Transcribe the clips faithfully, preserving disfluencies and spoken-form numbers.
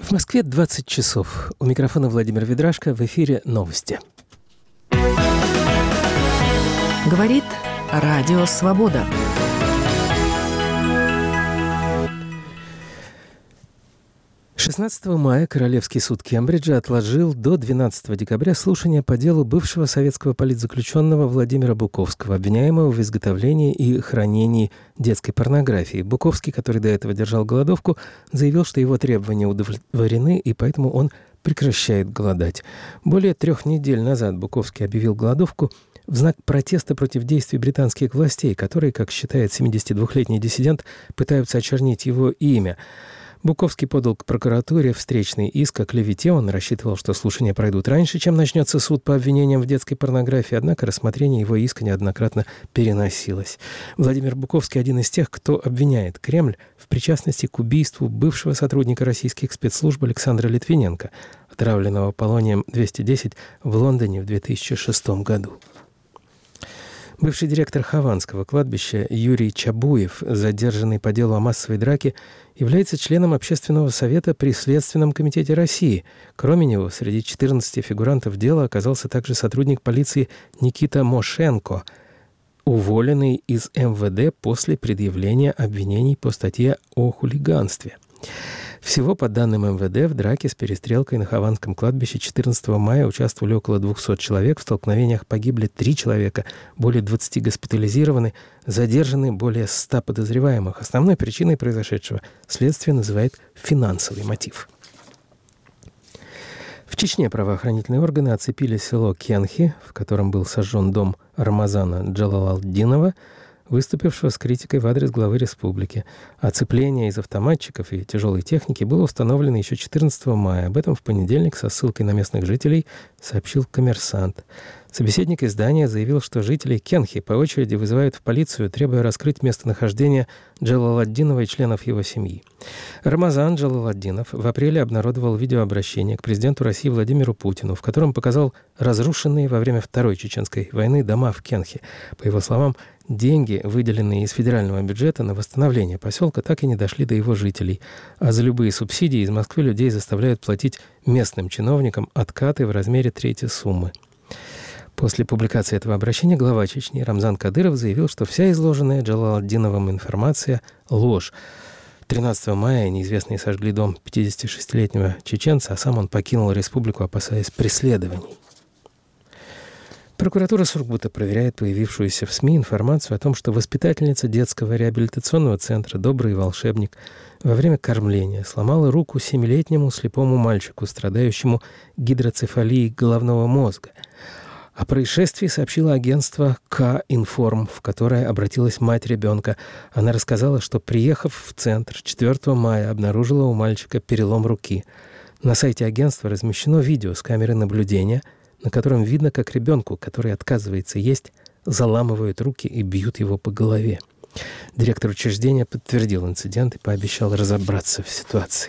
В Москве двадцать часов. У микрофона Владимир Ведрашко. В эфире новости. Говорит Радио Свобода. шестнадцатого мая Королевский суд Кембриджа отложил до двенадцатого декабря слушание по делу бывшего советского политзаключенного Владимира Буковского, обвиняемого в изготовлении и хранении детской порнографии. Буковский, который до этого держал голодовку, заявил, что его требования удовлетворены, и поэтому он прекращает голодать. Более трех недель назад Буковский объявил голодовку в знак протеста против действий британских властей, которые, как считает семидесятидвухлетний диссидент, пытаются очернить его имя. Буковский подал к прокуратуре встречный иск о клевете. Он рассчитывал, что слушания пройдут раньше, чем начнется суд по обвинениям в детской порнографии, однако рассмотрение его иска неоднократно переносилось. Владимир Буковский – один из тех, кто обвиняет Кремль в причастности к убийству бывшего сотрудника российских спецслужб Александра Литвиненко, отравленного полонием двести десять в Лондоне в две тысячи шестом году. Бывший директор Хованского кладбища Юрий Чабуев, задержанный по делу о массовой драке, является членом Общественного совета при Следственном комитете России. Кроме него, среди четырнадцати фигурантов дела оказался также сотрудник полиции Никита Мошенко, уволенный из эм вэ дэ после предъявления обвинений по статье о хулиганстве. Всего, по данным эм вэ дэ, в драке с перестрелкой на Хованском кладбище четырнадцатого мая участвовали около двухсот человек. В столкновениях погибли три человека, более двадцати госпитализированы, задержаны более ста подозреваемых. Основной причиной произошедшего следствие называет финансовый мотив. В Чечне правоохранительные органы оцепили село Кенхи, в котором был сожжен дом Рамазана Джалалалдинова, выступившего с критикой в адрес главы республики. Оцепление из автоматчиков и тяжелой техники было установлено еще четырнадцатого мая. Об этом в понедельник со ссылкой на местных жителей сообщил «Коммерсант». Собеседник издания заявил, что жители Кенхи по очереди вызывают в полицию, требуя раскрыть местонахождение Джалалалдинова и членов его семьи. Рамазан Джалалалдинов в апреле обнародовал видеообращение к президенту России Владимиру Путину, в котором показал разрушенные во время Второй Чеченской войны дома в Кенхи. По его словам, деньги, выделенные из федерального бюджета на восстановление поселка, так и не дошли до его жителей. А за любые субсидии из Москвы людей заставляют платить местным чиновникам откаты в размере трети суммы. После публикации этого обращения глава Чечни Рамзан Кадыров заявил, что вся изложенная Джалалалдиновым информация – ложь. тринадцатого мая неизвестные сожгли дом пятидесятишестилетнего чеченца, а сам он покинул республику, опасаясь преследований. Прокуратура Сургута проверяет появившуюся в СМИ информацию о том, что воспитательница детского реабилитационного центра «Добрый волшебник» во время кормления сломала руку семилетнему слепому мальчику, страдающему гидроцефалией головного мозга. О происшествии сообщило агентство К-Информ, в которое обратилась мать ребенка. Она рассказала, что, приехав в центр четвёртого мая, обнаружила у мальчика перелом руки. На сайте агентства размещено видео с камеры наблюдения, на котором видно, как ребенку, который отказывается есть, заламывают руки и бьют его по голове. Директор учреждения подтвердил инцидент и пообещал разобраться в ситуации.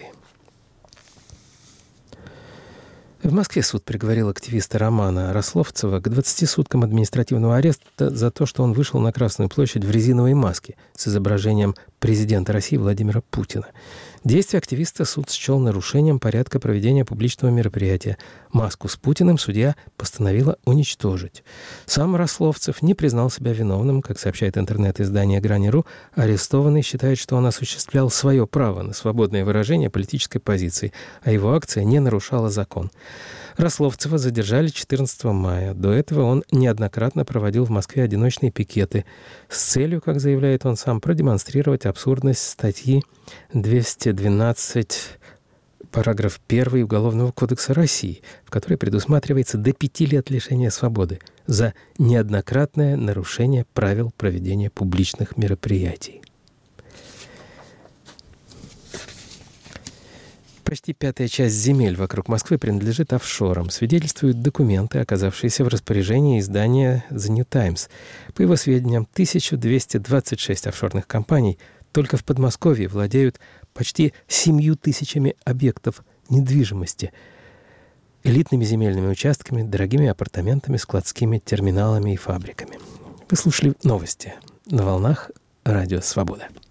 В Москве суд приговорил активиста Романа Рословцева к двадцати суткам административного ареста за то, что он вышел на Красную площадь в резиновой маске с изображением президента России Владимира Путина. Действия активиста суд счел нарушением порядка проведения публичного мероприятия. Маску с Путиным судья постановила уничтожить. Сам Рословцев не признал себя виновным. Как сообщает интернет-издание «Грани.ру», арестованный считает, что он осуществлял свое право на свободное выражение политической позиции, а его акция не нарушала закон. Рословцева задержали четырнадцатого мая. До этого он неоднократно проводил в Москве одиночные пикеты с целью, как заявляет он сам, продемонстрировать абсурдность статьи двести двенадцать, параграф первый Уголовного кодекса России, в которой предусматривается до пяти лет лишения свободы за неоднократное нарушение правил проведения публичных мероприятий. Почти пятая часть земель вокруг Москвы принадлежит офшорам, свидетельствуют документы, оказавшиеся в распоряжении издания The New Times. По его сведениям, тысяча двести двадцать шесть офшорных компаний только в Подмосковье владеют почти семью тысячами объектов недвижимости, элитными земельными участками, дорогими апартаментами, складскими терминалами и фабриками. Вы слушали новости на волнах Радио Свобода.